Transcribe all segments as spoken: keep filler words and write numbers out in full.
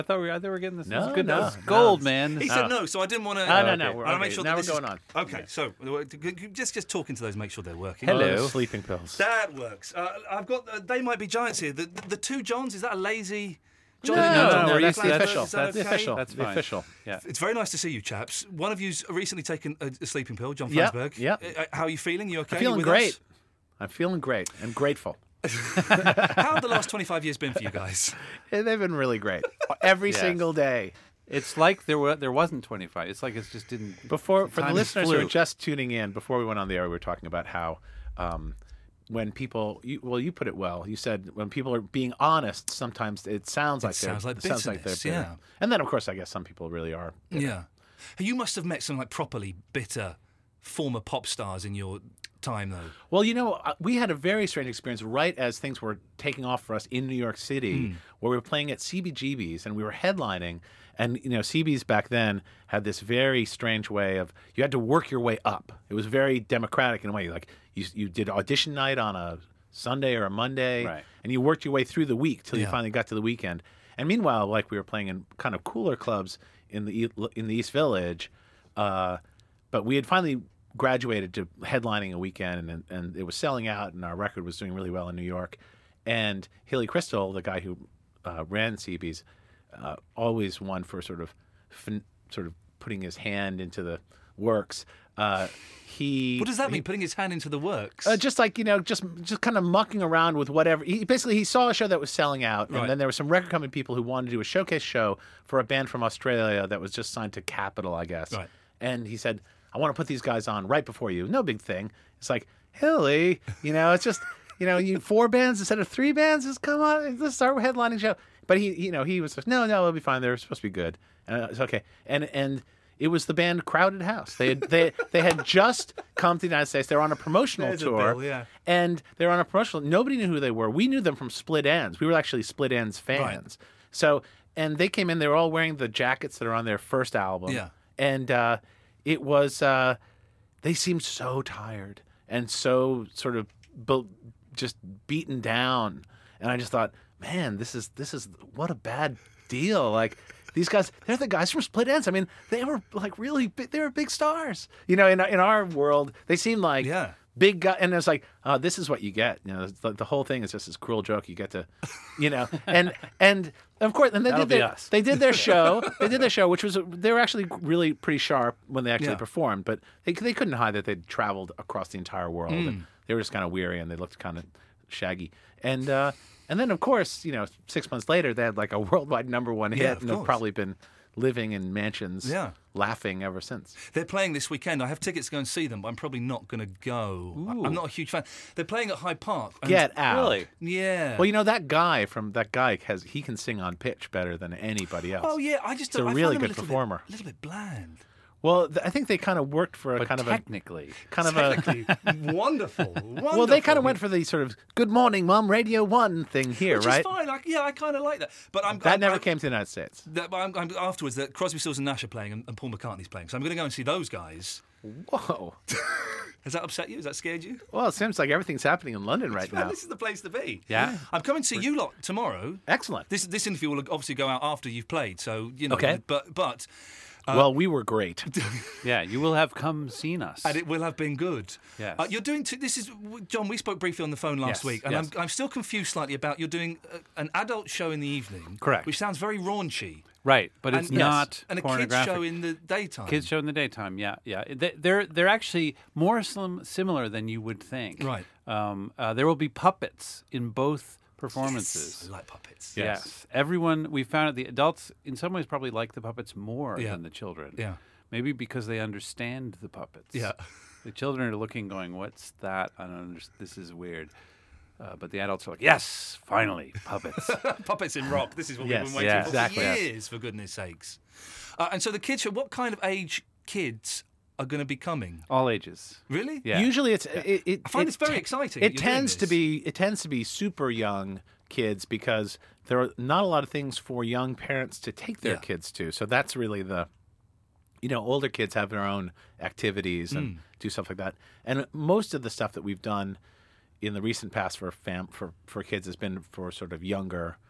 I thought we were, I thought we were getting this. No, this is good. no, This is no. gold, man. He This- said no, so I didn't want to. No, no, no. okay. We're, I want to okay. make sure now that we're this is- going on. Okay, so uh, just just talking to those, make sure they're working. Hello, Hello. sleeping pills. That works. Uh, I've got. Uh, they might be giants here. The, the, the two Johns. Is that a lazy? John No, and no, John no, Lee that's the Flanders? official. Is that That's the okay? official. That's the fine. official. Yeah. It's very nice to see you, chaps. One of you's recently taken a, a sleeping pill, John Yep, Flansburgh. yep. Uh, how are you feeling? You okay? I'm feeling with great. us? I'm feeling great and grateful. How have the last twenty-five years been for you guys? Yeah, they've been really great. Every Yes. single day. It's like there were there wasn't twenty-five. It's like it just didn't. Before, for the time listeners flew. who are just tuning in, before we went on the air, we were talking about how um, when people, you, well, you put it well. You said when people are being honest, sometimes it sounds like they're, sounds like it sounds like they're bitterness, bitter. yeah. And then, of course, I guess some people really are. Yeah. You must have met some like properly bitter former pop stars in your time, though. Well, you know, uh, we had a very strange experience right as things were taking off for us in New York City, where we were playing at C B G B's and we were headlining. And, you know, C B's back then had this very strange way of, you had to work your way up. It was very democratic in a way. Like, you, you did audition night on a Sunday or a Monday, Right. and you worked your way through the week till you Yeah. finally got to the weekend. And meanwhile, like, we were playing in kind of cooler clubs in the, E- in the East Village, uh, but we had finally graduated to headlining a weekend, and, and it was selling out, and our record was doing really well in New York. And Hilly Crystal, the guy who uh, ran C B's, uh, always one for sort of fin- sort of putting his hand into the works. Uh, he What does that he- mean? Putting his hand into the works? uh, just like, you know, just just kind of mucking around with whatever. He basically he saw a show that was selling out, and Right. then there were some record company people who wanted to do a showcase show for a band from Australia that was just signed to Capitol, I guess. Right. And he said, "I want to put these guys on right before you." No big thing. It's like, Hilly, you know, it's just, you know, you four bands instead of three bands. Just come on, let's start with headlining show. But he, you know, he was like, no, no, it'll be fine. They're supposed to be good. And it's okay. And and it was the band Crowded House. They had they they had just come to the United States. They were on a promotional There's a tour. bill, yeah. And they were on a promotional. Nobody knew who they were. We knew them from Split Ends. We were actually Split Ends fans. So, and they came in. They were all wearing the jackets that are on their first album. Yeah. And uh, it was. Uh, they seemed so tired and so sort of bu- just beaten down. And I just thought, man, this is this is what a bad deal. Like, these guys, they're the guys from Split Ends. I mean, they were like really big, they were big stars. You know, in in our world, they seemed like Yeah. big guy. And it's like, oh, this is what you get. You know, the, the whole thing is just this cruel joke. You get to, you know, and and of course, and they That'll did be their, us. they did their show. They did their show, which was they were actually really pretty sharp when they actually Yeah. performed. But they they couldn't hide that they'd traveled across the entire world. Mm. And they were just kind of weary and they looked kind of shaggy. And uh, and then of course, you know, six months later, they had like a worldwide number one hit, Yeah, of and they've course. probably been living in mansions, Yeah. laughing ever since. They're playing this weekend. I have tickets to go and see them, but I'm probably not going to go. I- I'm not a huge fan. They're playing at Hyde Park. and- Get out! Really? Yeah. Well, you know that guy from that guy has he can sing on pitch better than anybody else. Oh yeah, I just He's a I really find them good little performer. Bit, a little bit bland. Well, th- I think they kind of worked for a But kind of a technically, kind of a. Technically, wonderful, wonderful. Well, they kind of went for the sort of "Good Morning, Mom, Radio One" thing here, Which right? is fine. I, yeah, I kind of like that. But I'm That I'm, never I'm, came to the United States. That, I'm, I'm, afterwards, that Crosby, Stills and Nash are playing and, and Paul McCartney's playing. So I'm going to go and see those guys. Whoa! Has that upset you? Has that scared you? Well, it seems like everything's happening in London right Well, now. this is the place to be. Yeah. I'm coming to see you lot tomorrow. Excellent. This this interview will obviously go out after you've played. So you know. Okay. But but well, we were great. yeah, you will have come seen us. and it will have been good. Yes. Uh, you're doing. T- this is John. We spoke briefly on the phone last Yes, week, and yes. I'm I'm still confused slightly about you're doing uh an adult show in the evening. Correct. Which sounds very raunchy. right, but it's and, not and a kids pornographic. show in the daytime. Kids show in the daytime, yeah, yeah. They- They're they're actually more slim, similar than you would think. Right. Um, uh, there will be puppets in both performances. Yes, I like puppets. Yes. Everyone, we found out the adults in some ways probably like the puppets more Yeah. than the children. Yeah. Maybe because they understand the puppets. Yeah. The children are looking, going, "What's that? I don't understand. This is weird." Uh, but the adults are like, "Yes, finally, puppets." Puppets in rock. This is what Yes, we've been waiting yeah, for exactly. for years, for goodness sakes. Uh, and so the kids show. What kind of age kids are going to be coming? All ages. Really? Yeah. Usually, it's it. it I find it it's very te- exciting It that you're doing tends to this. be it tends to be super young kids because there are not a lot of things for young parents to take their Yeah. kids to. So that's really the, you know, older kids have their own activities and Mm. do stuff like that. And most of the stuff that we've done in the recent past for fam for for kids has been for sort of younger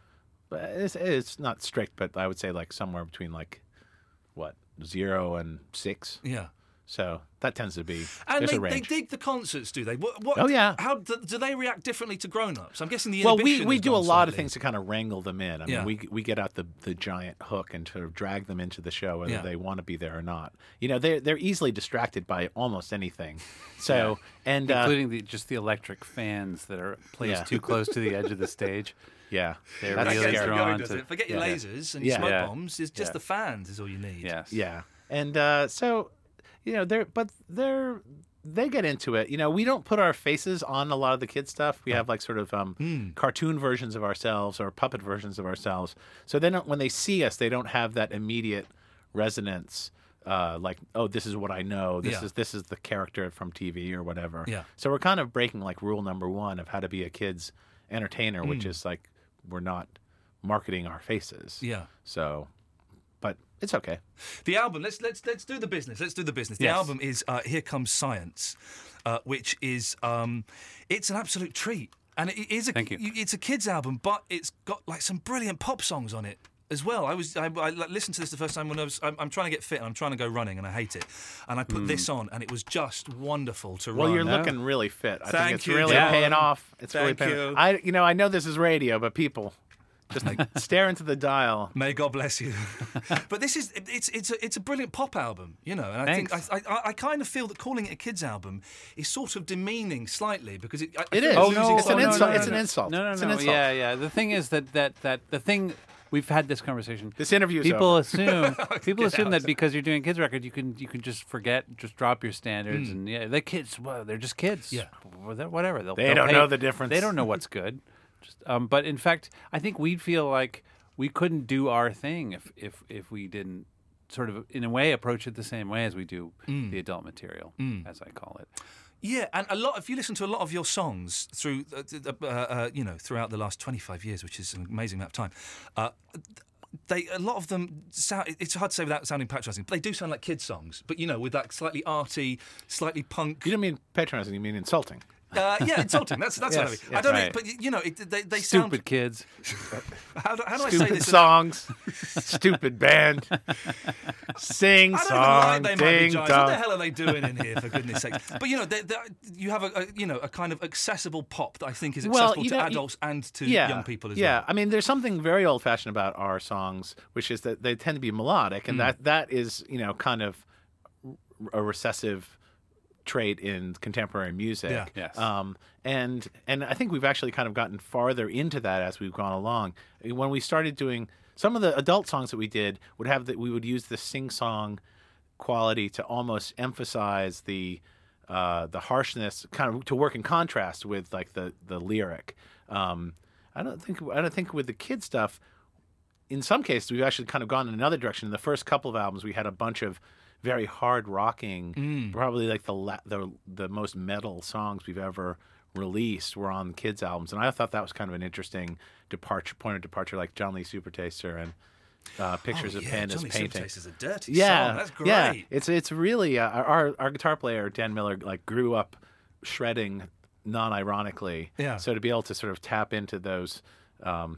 but it's, it's not strict, but I would say like somewhere between like what zero and six. Yeah. So that tends to be And there's they, a they range. dig the concerts, do they? What, what, Oh, yeah. How do, do they react differently to grown-ups? I'm guessing the Well, inhibition we, we has do a gone lot of slightly. things to kind of wrangle them in. I Yeah. mean, we we get out the, the giant hook and sort of drag them into the show, whether Yeah. they want to be there or not. You know, they're they're easily distracted by almost anything. So and uh, including the just the electric fans that are placed Yeah. too close to the edge of the stage. yeah, They're that's That really gets scary. you drawn going, to- doesn't it? Forget your Yeah. lasers and your Yeah. smoke Yeah. bombs. It's just Yeah. the fans is all you need. Yes. Yeah, and uh, so you know they're but they're they get into it. You know, we don't put our faces on a lot of the kids stuff. We have like sort of um, Hmm. cartoon versions of ourselves or puppet versions of ourselves. So they don't when they see us, they don't have that immediate resonance. Uh, like, oh, this is what I know. This Yeah. is this is the character from T V or whatever. Yeah. So we're kind of breaking like rule number one of how to be a kid's entertainer, Hmm. which is like we're not marketing our faces. Yeah. So, but it's okay. The album. Let's let's let's do the business. Let's do the business. The Yes. album is uh, Here Comes Science, uh, which is um, it's an absolute treat, and it is a Thank you. it's a kids album, but it's got like some brilliant pop songs on it as well. I was I, I listened to this the first time when I was I'm, I'm trying to get fit and I'm trying to go running and I hate it, and I put this on and it was just wonderful to Well, run. you're no. looking really fit. I Thank think it's you, really John. paying off. It's really Thank paying you. off. I, you know, I know this is radio, but people just stare into the dial. May God bless you. But this is it's it's a, it's a brilliant pop album, you know. And I Thanks. think I, I I kind of feel that calling it a kids album is sort of demeaning slightly because it I, I It feel is. it's Oh, losing no, its it's an own- insult. It's an insult. No, no, It's no. an insult. Yeah, yeah. The thing is that that that the thing we've had this conversation. This interview is People over. assume people Get assume out. that because you're doing a kids record, you can you can just forget, just drop your standards, Hmm. and yeah, the kids, well, they're just kids. Yeah. Well, they're- whatever. They'll, They they'll don't pay- know the difference. They don't know what's good. Just, um, but in fact, I think we'd feel like we couldn't do our thing if if if we didn't sort of in a way approach it the same way as we do the adult material, as I call it. Yeah, and a lot. If you listen to a lot of your songs through, uh, uh, uh, you know, throughout the last twenty-five years, which is an amazing amount of time, uh, they a lot of them sound. It's hard to say without sounding patronising, but they do sound like kids' songs. But you know, with that slightly arty, slightly punk. You don't mean patronizing, you mean insulting. Uh, yeah, insulting. That's that's what I mean. Yes, I yes, don't. right. But you know, it, they they Stupid sound. kids. How do, how do I say Stupid this? songs, stupid band, sing I don't song, even like they might be ding giants. What the dong. hell are they doing in here, for goodness sake? But you know, they, they, you have a, a you know a kind of accessible pop that I think is Well, accessible you to know, y- adults and to yeah, young people as yeah. well. I mean, there's something very old-fashioned about our songs, which is that they tend to be melodic, Mm. and that that is, you know, kind of a recessive trait in contemporary music. Yeah. Yes. Um, and and I think we've actually kind of gotten farther into that as we've gone along. When we started doing some of the adult songs that we did, would have that we would use the sing-song quality to almost emphasize the uh, the harshness, kind of to work in contrast with like the the lyric. Um, I don't think I don't think with the kid stuff. In some cases, we've actually kind of gone in another direction. In the first couple of albums, we had a bunch of very hard rocking, Mm. probably like the la- the the most metal songs we've ever released were on kids albums, and I thought that was kind of an interesting departure, point of departure, like John Lee Supertaster and uh, Pictures oh, of yeah, Pandas Johnny Painting. Supertaster's a dirty Yeah, song. That's great. yeah, it's it's really uh, our our guitar player Dan Miller like grew up shredding non-ironically. Yeah. So to be able to sort of tap into those um,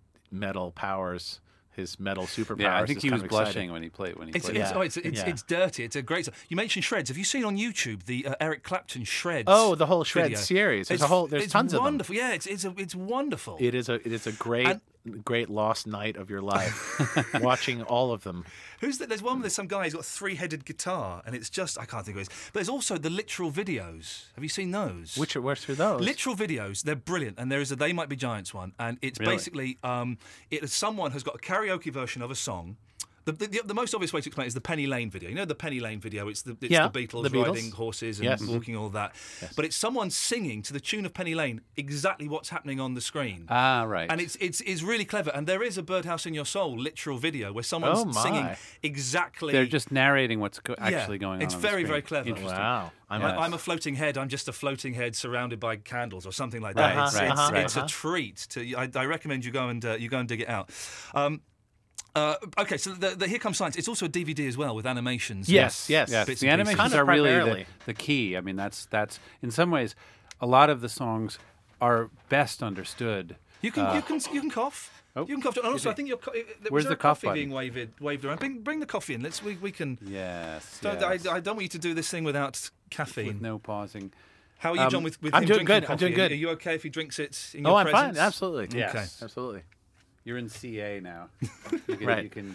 metal powers, his metal superpowers. Yeah, I think is he kind was of exciting. blushing when he played when he It's, played. it's, that. oh, it's, it's, Yeah. it's dirty. It's a great song. You mentioned Shreds. Have you seen on YouTube the uh, Eric Clapton Shreds? Oh, the whole Shreds video? series. There's It's- a whole. There's it's tons wonderful. Yeah, it's it's a, it's wonderful. of them. It is a it is a great And- great lost night of your life, watching all of them. Who's that? There's one where there's some guy who's got a three-headed guitar, and it's just I can't think of it. But there's also the literal videos. Have you seen those? Which are where's through those? Literal videos, they're brilliant, and there is a They Might Be Giants one, and it's Really? basically um, it is someone has got a karaoke version of a song. The, the, the most obvious way to explain it is the Penny Lane video. You know the Penny Lane video? It's the, it's Yeah, the Beatles the Beatles. riding horses and Yes. walking all that. But it's someone singing to the tune of Penny Lane exactly what's happening on the screen. Ah, right. And it's it's it's really clever. And there is a Birdhouse in Your Soul literal video where someone's Oh, my. singing exactly. They're just narrating what's go- Yeah, actually going on. it's on the very, screen. very clever. Interesting. Wow. I'm Yes. I- I'm a floating head. I'm just a floating head surrounded by candles or something like that. Right, it's right, it's, uh-huh, it's uh-huh. a treat. To I, I recommend you go and uh, you go and dig it out. Um, uh, okay, so the, the Here Comes Science. It's also a D V D as well with animations. Yes, yes. Yes, Bits the and pieces. animations Kind of are really the, primarily. the key. I mean, that's that's in some ways, a lot of the songs are best understood You can, you can, you can cough. Oh, you can cough. And also, I think your co- there Where's was the a cough coffee button? being waved, waved around. Bring, bring the coffee in. Let's we, we can. Yes. Don't, yes. I, I don't want you to do this thing without caffeine. With no pausing. How are you, Um, John? With, with I'm him doing drinking good, I'm coffee? doing good. Are you okay if he drinks it in your Oh, I'm presence? fine. Absolutely. Yes. Okay. Absolutely. You're in C A now. You can, Right. You can, you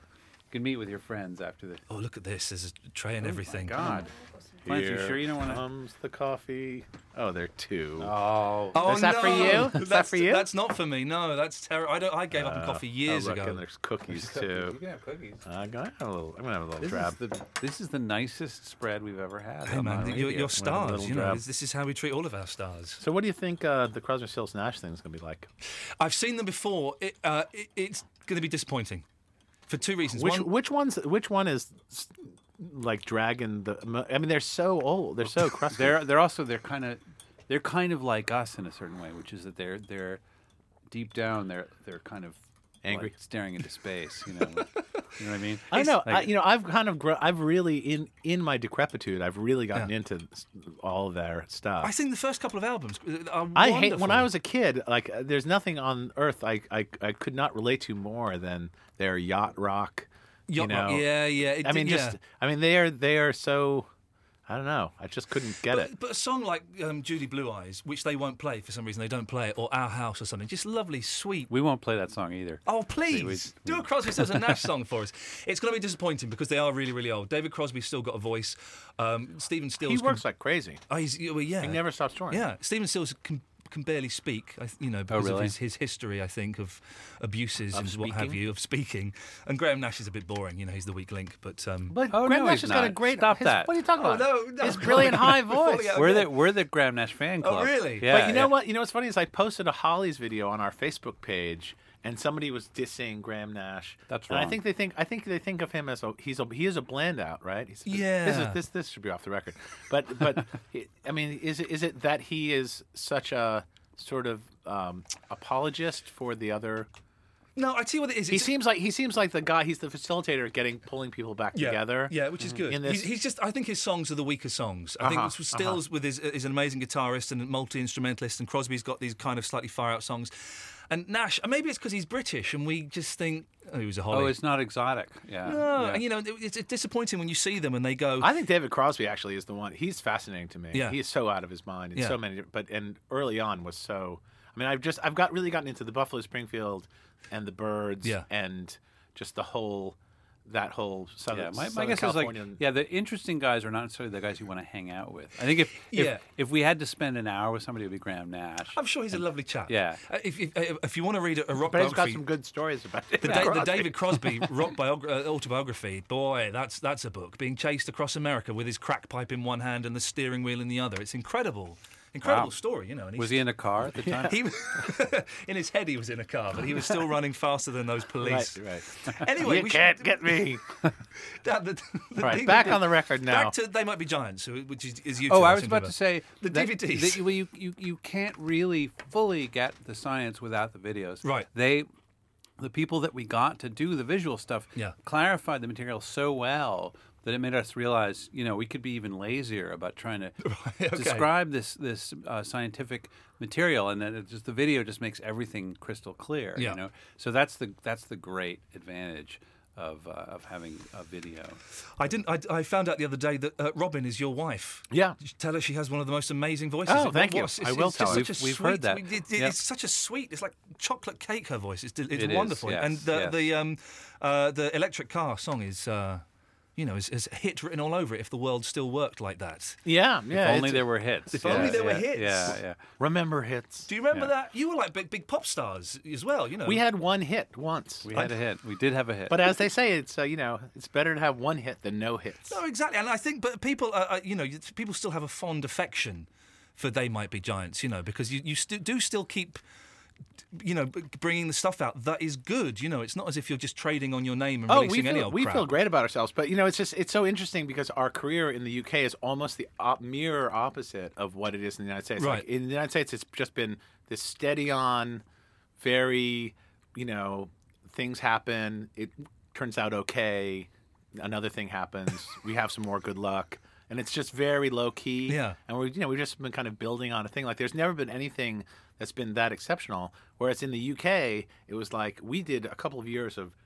can meet with your friends after the. Oh, look at this. There's a tray and everything. Oh my God. Lance, you Here sure you don't want to? comes the coffee. Oh, there are two. Oh. Oh, Is that no. for you? Is that That's, for you? that's not for me. No, that's terrible. I don't. I gave up on Uh, coffee years oh, look, ago. And there's cookies You too. can have cookies. I'm gonna have a little. I'm gonna have a little This drab. is, the, this is the nicest spread we've ever had. Hey on man, my you're, radio. you're stars. little You know, drab. this is how we treat all of our stars. So, what do you think uh, the Crosby, Stills, Nash thing is gonna be like? I've seen them before. It, uh, it, it's going to be disappointing for two reasons. Which One, which one's which one is s- like dragging the? I mean, they're so old. They're so crusty. They're they're also they're kind of they're kind of like us in a certain way, which is that they're they're deep down they're they're kind of Angry. like staring into space. You know, you know what I mean? I don't know. I, Like- you know, I've kind of, gr- I've really in in my decrepitude, I've really gotten Yeah. into s- all of their stuff. I think the first couple of albums are I wonderful. hate when I was a kid. Like, uh, there's nothing on earth I, I I could not relate to more than their yacht rock. Yacht you know? Rock, yeah, yeah. It I mean, did- just yeah. I mean, they are they are so. I don't know. I just couldn't get it. But, but a song like um, Judy Blue Eyes, which they won't play for some reason, they don't play it, or Our House or something, just lovely, sweet. We won't play that song either. Oh, please, we- do we- a Crosby, Stills and Nash song for us. It's going to be disappointing because they are really, really old. David Crosby's still got a voice. Um, Stephen Stills. He can- works like crazy. Oh, he's, well, yeah. He never stops touring. Yeah, Stephen Stills can, can barely speak, I th- you know, because really? of his, his history, I think, of abuses Of and what have speaking? you, of speaking. And Graham Nash is a bit boring, you know, he's the weak link, but... Um, But Oh, Graham no, Nash he's has got a not. great. Stop his- that. What are you talking Oh, about? no, no. His brilliant high voice. Falling out We're of the bed. we're the Graham Nash fan Oh, club. really? Yeah. But you know yeah. what? You know what's funny is I posted a Hollies video on our Facebook page, and somebody was dissing Graham Nash. That's And I wrong. think they think I think they think of him as a he's a he is a blend out, right? He's, This Yeah. is this this should be off the record. But but I mean, is it is it that he is such a sort of um, apologist for the other? No, I tell you what it is. He it's- seems like he seems like the guy. He's the facilitator getting pulling people back yeah, together. Yeah, which is good. In this- He's, he's just. I think his songs are the weaker songs. I think Uh-huh, Stills with his is an amazing guitarist and multi instrumentalist, and Crosby's got these kind of slightly far out songs. And Nash, and maybe it's because he's British, and we just think oh, he was a Holly. Oh, it's not exotic. Yeah. no, yeah. and you know, it- it's disappointing when you see them and they go. I think David Crosby actually is the one. He's fascinating to me. Yeah. He's so out of his mind in Yeah. so many. But and early on was so. I mean, I've just I've got really gotten into the Buffalo Springfield and the Byrds Yeah. and just the whole that whole southern. Yeah, my, my Southern guess is like, Californian- yeah, the interesting guys are not necessarily the guys you want to hang out with. I think if if, Yeah. if we had to spend an hour with somebody, it would be Graham Nash. I'm sure he's a lovely chap. Yeah. Uh, if, if, uh, if you want to read a, a rock But he's got biography, some good stories about it. the, Da- the David Crosby rock biogra- uh, autobiography, boy, that's that's a book. Being chased across America with his crack pipe in one hand and the steering wheel in the other. It's incredible. Incredible Wow. story, you know. And he's, Was he in a car at the time? He, in his head, he was in a car, but he was still running faster than those police. Right, right. Anyway, You we can't should, get me. that, the, the Right, D V D back on the record now. Back to They Might Be Giants, who- which is, is you. Oh, two, I was seem about to remember. say The that- D V Ds. that you, well, you, you you can't really fully get the science without the videos. Right. They, the people that we got to do the visual stuff, Yeah. clarified the material so well that it made us realize, you know, we could be even lazier about trying to okay. describe this this uh, scientific material, and then it just the video just makes everything crystal clear. Yeah. You know, so that's the that's the great advantage of uh, of having a video. I didn't. I, I found out the other day that uh, Robin is your wife. Yeah. Did you tell her she has one of the most amazing voices. Oh, It thank you. was- I it's- will it's tell just her. such a We've sweet, heard that. it- it- Yeah. It's such a sweet. It's like chocolate cake. Her voice. It's, it's It is, wonderful. yes, and the yes. the um uh, the electric car song is. Uh, you know, is, is a hit written all over it. If the world still worked like that. Yeah, yeah. if only it's- there were hits. If Yeah, only there were yeah, hits. Yeah, yeah. Remember hits. Do you remember Yeah. that? You were like big, big pop stars as well. You know. We had one hit once. We had a hit. We did have a hit. But as they say, it's uh, you know, it's better to have one hit than no hits. No, exactly. And I think, but people, uh, uh, you know, people still have a fond affection for They Might Be Giants, you know, because you, you st- do still keep, you know, b- bringing the stuff out that is good. You know, it's not as if you're just trading on your name and Oh, releasing we any feel old we crap. feel great about ourselves, but you know, it's just it's so interesting because our career in the U K is almost the op- mirror opposite of what it is in the United States. Right. Like, in the United States, it's just been this steady on, very, you know, things happen. It turns out okay. Another thing happens. We have some more good luck. And it's just very low key. Yeah. And we, you know, we've just been kind of building on a thing. Like, there's never been anything that's been that exceptional. Whereas in the U K, it was like we did a couple of years of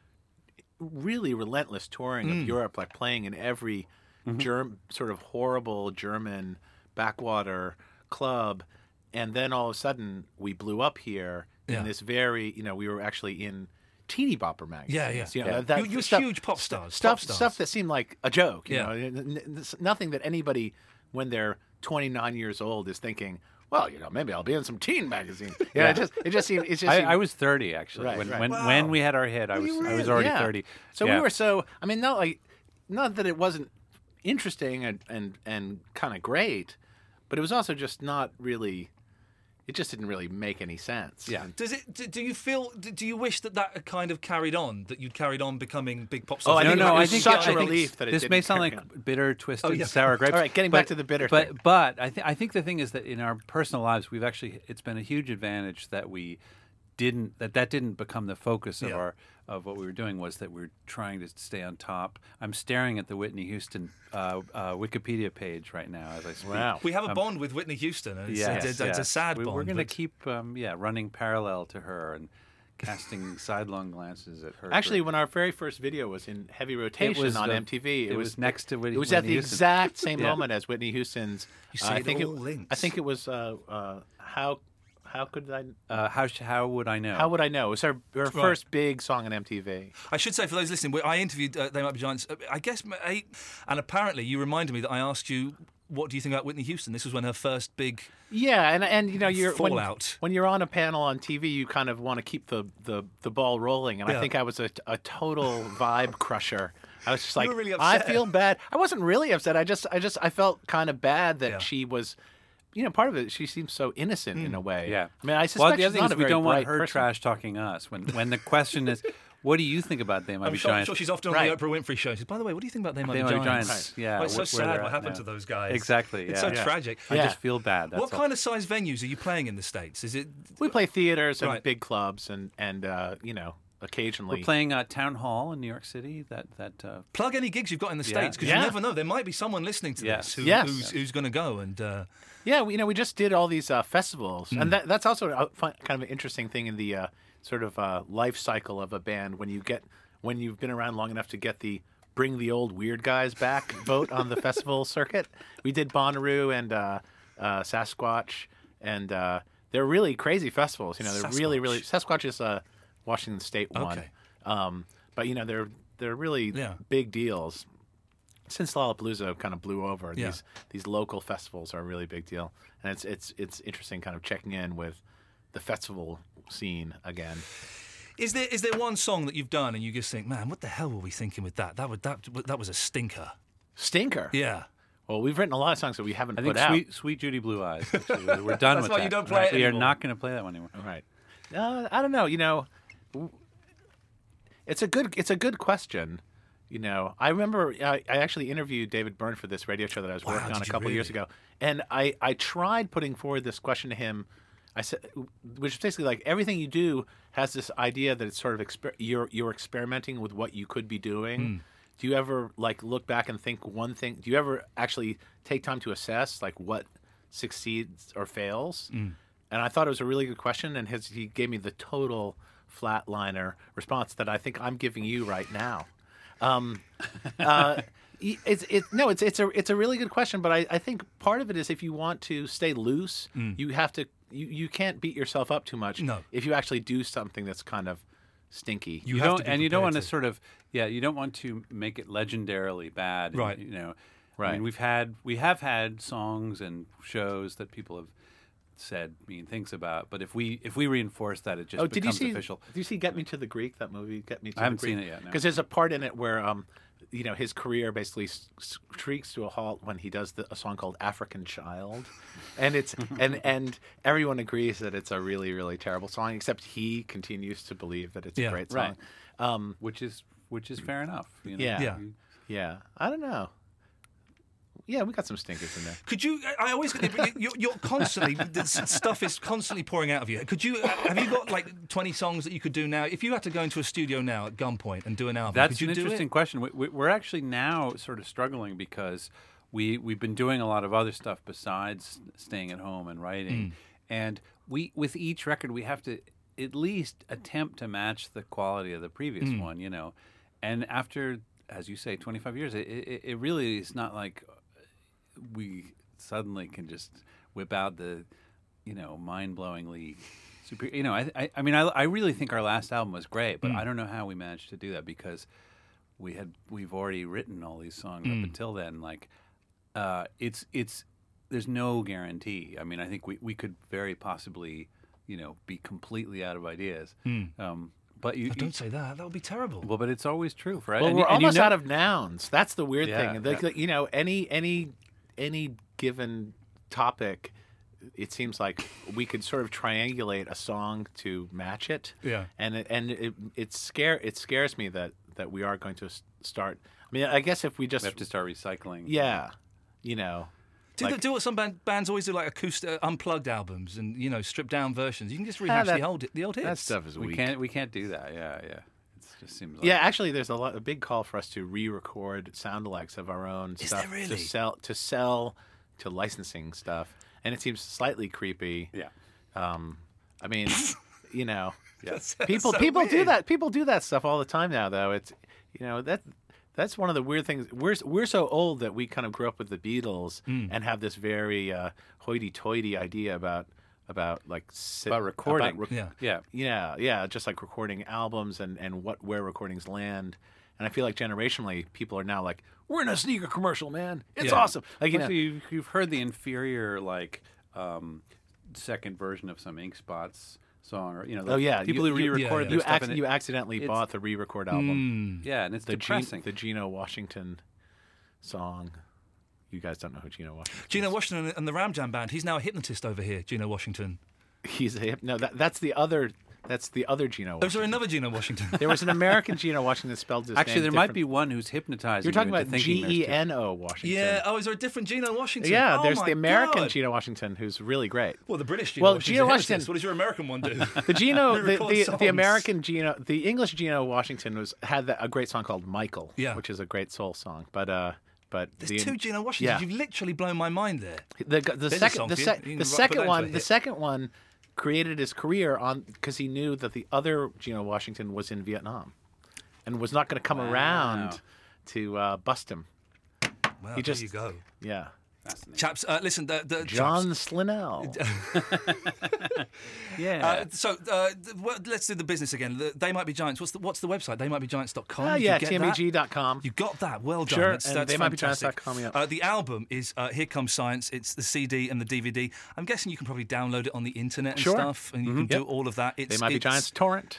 really relentless touring of Europe, like playing in every germ, sort of horrible German backwater club. And then all of a sudden, we blew up here Yeah. in this very, you know, we were actually in teeny bopper magazines. Yeah, yeah. You know, Yeah. that You- you're stuff, huge pop stars, Stuff, pop stars. stuff that seemed like a joke. You Yeah. know, N- n- n- nothing that anybody, when they're twenty-nine years old, is thinking, well, you know, maybe I'll be in some teen magazine. Yeah, it just, it just seemed, it just I, seemed, I was thirty actually Right, when right. when, Wow. when we had our hit. I was You I was really- already yeah. thirty. So Yeah. we were so. I mean, not like, not that it wasn't interesting and and, and kind of great, but it was also just not really. It just didn't really make any sense. Yeah. Does it? Do, do you feel? Do, do you wish that that had kind of carried on? That you'd carried on becoming big pop Oh, stars? I no, think no, it I was think such I a think relief that it this didn't may sound carry like on. bitter, twisted, yeah. sour grapes. All right, getting back to the bitter but, thing. But I think I think the thing is that in our personal lives, we've actually it's been a huge advantage that we didn't that that didn't become the focus of Yeah. our of what we were doing was that we were trying to stay on top. I'm staring at the Whitney Houston uh, uh, Wikipedia page right now as I speak. Wow. We have a bond with Whitney Houston, and it's, Yes, it's, it's yes. a sad we, bond. We're going to but- keep, um, yeah, running parallel to her and casting sidelong glances at her. Actually, when our very first video was in heavy rotation was on the- M T V, it was next to Whitney- It was at Whitney the Houston. exact same Yeah. moment as Whitney Houston's. You see uh, I it think all it, links. I think it was uh, uh, how how could I uh, how sh- how would I know? how would I know? It was her, her first big song on M T V. I should say for those listening, we- I interviewed uh, They Might Be Giants, uh, I guess, m- eight, and apparently you reminded me that I asked you, what do you think about Whitney Houston? This was when her first big. Yeah, and and you know you're when, Fallout. when you're on a panel on T V, you kind of want to keep the, the, the ball rolling, and Yeah. I think I was a, a total vibe crusher. I was just like, were really I upset. feel bad. I wasn't really upset. I just I just I felt kind of bad that Yeah. she was, you know, part of it. She seems so innocent in a way. Yeah. I mean, I suspect well, the she's other thing not is a we very don't want bright her person. trash talking us. When when the question is, what do you think about They Might I'm Be sure, I'm Giants? sure she's often Right. on the Oprah Winfrey show. She says, by the way, what do you think about They Might They Be Might Be Giants? Giants. Yeah, Well, it's so wh- where sad they're what at happened now. to those guys. Exactly. It's yeah. so Yeah. tragic. I Yeah. just feel bad. That's What all. kind of size venues are you playing in the States? Is it. We play theaters and Right. big clubs and and uh, you know occasionally. We're playing uh, Town Hall in New York City. That that uh, Plug any gigs you've got in the Yeah. States, because Yeah. you never know. There might be someone listening to Yes. this who, Yes. who's, who's going to go. And uh, Yeah, we, you know, we just did all these uh, festivals, Mm. and that, that's also a fun, kind of an interesting thing in the uh, sort of uh, life cycle of a band. When you get, when you've been around long enough to get the "Bring the Old Weird Guys Back" vote on the festival circuit, we did Bonnaroo and uh, uh, Sasquatch, and uh, they're really crazy festivals. You know, they're really, really. Sasquatch is a Washington State one, Okay. um, but you know, they're they're really Yeah. big deals. Since Lollapalooza kind of blew over, Yeah. these these local festivals are a really big deal, and it's it's it's interesting kind of checking in with the festival scene again. is there is there one song that you've done and you just think, man, what the hell were we thinking with that? That would that that was a stinker. Stinker. Yeah. Well, we've written a lot of songs that we haven't I put think out. Sweet, Sweet Judy Blue Eyes. Actually. We're- We're done That's with why that. you don't play it We are anymore. not going to play that one anymore. Right. Uh, I don't know. You know, w- it's a good it's a good question. You know, I remember I, I actually interviewed David Byrne for this radio show that I was Wow, working on a did you couple years really? ago, and I I tried putting forward this question to him. I said, which is basically like everything you do has this idea that it's sort of exper- you're you're experimenting with what you could be doing. Hmm. Do you ever like look back and think one thing? Do you ever actually take time to assess like what succeeds or fails? Hmm. And I thought it was a really good question, and his he gave me the total flatliner response that I think I'm giving you right now. Um, uh, y- it's it no, it's it's a it's a really good question, but I, I think part of it is if you want to stay loose, you have to you, you can't beat yourself up too much. Mm. No. If you actually do something that's kind of stinky. You You have don't, to be and you don't prepared want to to. sort of, yeah, you don't want to make it legendarily bad. and, Right. You know, I Right. mean, we've had we have had songs and shows that people have said mean things about, but if we if we reinforce that, it just Oh, did you becomes see? official. Did you see Get Me to the Greek? That movie, Get Me to I haven't the Greek. seen it yet, no. Because there's a part in it where, um, you know, his career basically s- s- shrieks to a halt when he does the, a song called "African Child," and it's and and everyone agrees that it's a really really terrible song, except he continues to believe that it's Yeah, a great right. song. Um, which is which is fair enough. You know? yeah, Yeah. yeah. I don't know. Yeah, we got some stinkers in there. Could you? I I always. You're, you're constantly. This stuff is constantly pouring out of you. Could you? Have you got like twenty songs that you could do now? If you had to go into a studio now at gunpoint and do an album, That's could you an do interesting it? question. We, we, we're actually now sort of struggling because we we've been doing a lot of other stuff besides staying at home and writing, and we with each record we have to at least attempt to match the quality of the previous Mm. one, you know. And after, as you say, twenty-five years, it, it, it really is not like we suddenly can just whip out the, you know, mind-blowingly super. You know, I I, I mean, I, I really think our last album was great, but Mm. I don't know how we managed to do that because we had we've already written all these songs Mm. up until then. Like, uh, it's it's there's no guarantee. I mean, I think we, we could very possibly, you know, be completely out of ideas. Mm. Um, but you, Oh, you don't say that. That would be terrible. well, but it's always true for Well, and, we're you- and you almost know- out of nouns. That's the weird Yeah, thing. Like, yeah. like, you know, any any any given topic, it seems like we could sort of triangulate a song to match it. Yeah. And it, and it it scare it scares me that that we are going to s- start. I mean, I guess if we just we have to start recycling. yeah, you know. Do, like- the, do what some band, bands always do, like acoustic, uh, unplugged albums and you know stripped down versions. You can just rehash that- the old the old hits. That stuff is we weak. can't we can't do that. Yeah, yeah. It just seems like Yeah, actually, there's a lot, a big call for us to re-record sound-alikes of our own Is stuff there really? to sell, to sell, to licensing stuff, and it seems slightly creepy. yeah. Um, I mean, you know, That's- people that's so people do weird. that. People do that stuff all the time now, though. It's you know that that's one of the weird things. We're we're so old that we kind of grew up with the Beatles Mm. and have this very uh, hoity-toity idea about about like sit, About recording. rec- Yeah. Yeah. yeah, yeah, just like recording albums and, and what where recordings land. And I feel like generationally, people are now like, "We're in a sneaker commercial, man. It's Yeah. awesome." Like you know, Especially you've, you've heard the inferior like um, second version of some Ink Spots song, or you know, the Oh, yeah, people you- who you- re-record yeah, their you, stuff. ac- and it- you accidentally it's- bought the re-record album, Mm. yeah, and it's the Gene, depressing. the Geno Washington song. You guys don't know who Geno Washington Gino is. Washington and the Ram Jam band. He's now a hypnotist over here. Gino Washington. He's a hip. No, that, that's the other. That's the other Geno. Oh, is there Washington. another Gino Washington? There was an American Geno Washington spelled his Actually, name there might different. be one who's hypnotizing. You're talking you into about thinking G there's E two. N O Washington. Yeah. Oh, is there a different Gino Washington? Yeah, Oh, there's my the American God. Geno Washington who's really great. Well, the British Gino Well, Washington. Geno Washington- What does your American one do? The Geno, the, Re-record the, songs. the American Geno, the English Geno Washington was had that, a great song called Michael, Yeah. which is a great soul song. But uh, but There's the, two Gino Washingtons. yeah. You've literally blown my mind there. the the There's a second song the, for you. sec- You can the put that second into a one the hit. second one created his career on because he knew that the other Geno Washington was in Vietnam and was not going to come Wow. around to uh, bust him. Well, You just- there you go. Yeah, Fascinating. Chaps, uh, listen, the, the John chaps, Slinnell. Yeah. Uh, so uh, th- well, let's do the business again. The, they Might Be Giants. What's the what's the website? they might be giants dot com. Oh, Did yeah, you get T M E G that? dot com. You got that. Well done. Sure, That's, and that's they might be giants dot fantastic. com, yeah. Uh, the album is uh, Here Comes Science. It's the C D and the D V D. I'm guessing you can probably download it on the internet and Sure. stuff, and you can do Yep. all of that. It's, They might be it's- Giants torrent.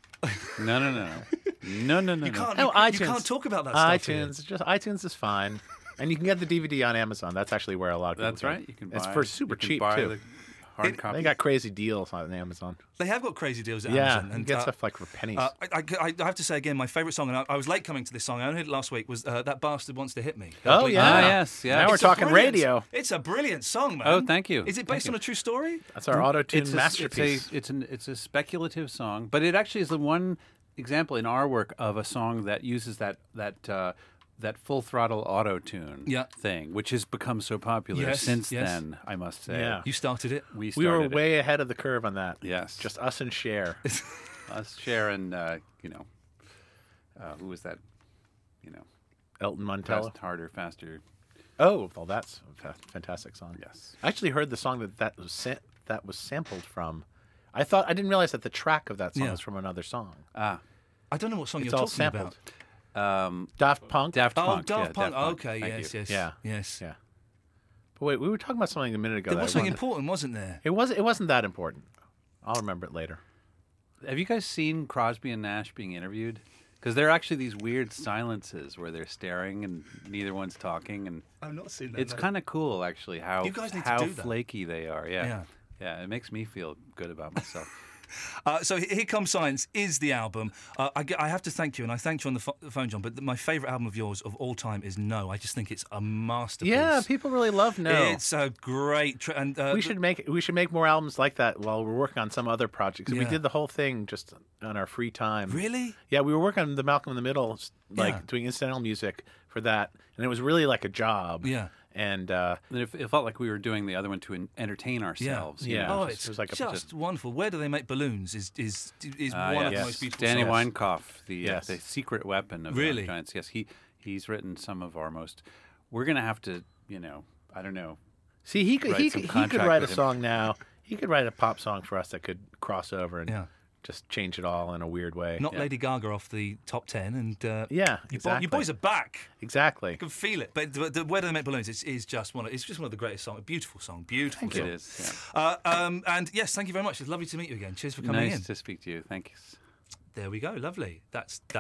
no, no, no, no, no, no, You no. can't. No, you, iTunes. you can't talk about that stuff. here. iTunes, just iTunes is fine, and you can get the D V D on Amazon. That's actually where a lot of people. That's go. right. You can buy. It's for super you can cheap buy too. The hard copy. They got crazy deals on Amazon. They have got crazy deals at Yeah, Amazon. you And, get uh, stuff like for pennies. Uh, I, I, I have to say again, my favourite song, and I, I was late coming to this song. I only heard it last week. Was uh, That Bastard Wants to Hit Me? oh Bleak yeah, Ah, Mountain. yes, yeah. Now we're It's a talking brilliant- radio. It's a brilliant song, man. Oh, thank you. Is it based on a true story? That's our auto tune it's a, masterpiece. It's a, it's, an, it's a speculative song, but it actually is the one example in our work of a song that uses that that uh, that full throttle auto tune Yeah. thing, which has become so popular Yes, since yes. then. I must say, Yeah. You started it. we we started were it. way ahead of the curve on that. Yes. just us and Cher. us, Cher, and uh, you know, uh, who was that? You know, Elton Montello. fast, harder, faster. Oh, well, that's a fa- fantastic song. Yes. I actually heard the song that that was sa- that was sampled from. I thought I didn't realize that the track of that song Yeah. was from another song. Ah, I don't know what song It's you're all talking sampled. about. um, Daft Punk. Daft Oh, Punk. Daft yeah, Punk. Daft Punk. Okay, Thank yes, you. yes, Yeah. yes. Yeah. But wait, we were talking about something a minute ago. There that was I something wanted- important, wasn't there? It was. It wasn't that important. I'll remember it later. Have you guys seen Crosby and Nash being interviewed? Because there are actually these weird silences where they're staring and neither one's talking, and I've not seen that. it's kind of cool actually how You guys need to how do that. flaky they are. Yeah. Yeah. yeah, It makes me feel good about myself. Uh, so Here Comes Science is the album. Uh, I, ge- I have to thank you, and I thanked you on the, pho- the phone, John. But th- my favourite album of yours of all time is No. I just think it's a masterpiece. Yeah, people really love No. It's a great. Tr- and uh, we should make we should make more albums like that while we're working on some other projects. We Yeah. did the whole thing just on our free time. Really? Yeah, we were working on the Malcolm in the Middle, like Yeah. doing incidental music for that, and it was really like a job. Yeah. and uh, And it, it felt like we were doing the other one to en- entertain ourselves. you Yeah. know, Oh, just- it's it was like a- just wonderful. Where do they make balloons? Is is is Uh, one of yes. the most beautiful Danny songs. Weinkauf, the Yes. uh, the secret weapon of Really? Young Giants. Yes, he he's written some of our most. We're gonna have to, you know, I don't know. see, he could Write he some could, he could contract write a with him. song now. He could write a pop song for us that could cross over and Yeah. just change it all in a weird way. Not Yeah. Lady Gaga off the top ten, and uh, Yeah, you, exactly. bo- you boys are back. Exactly. You can feel it. But the, the, Where Do They Make Balloons? It's, is just one. Of, it's just one of the greatest songs. A beautiful song. Beautiful It song. is. Yeah. Uh, um, and yes, thank you very much. It's lovely to meet you again. Cheers for coming Nice in. to speak to you. Thanks. There we go. Lovely. That's that.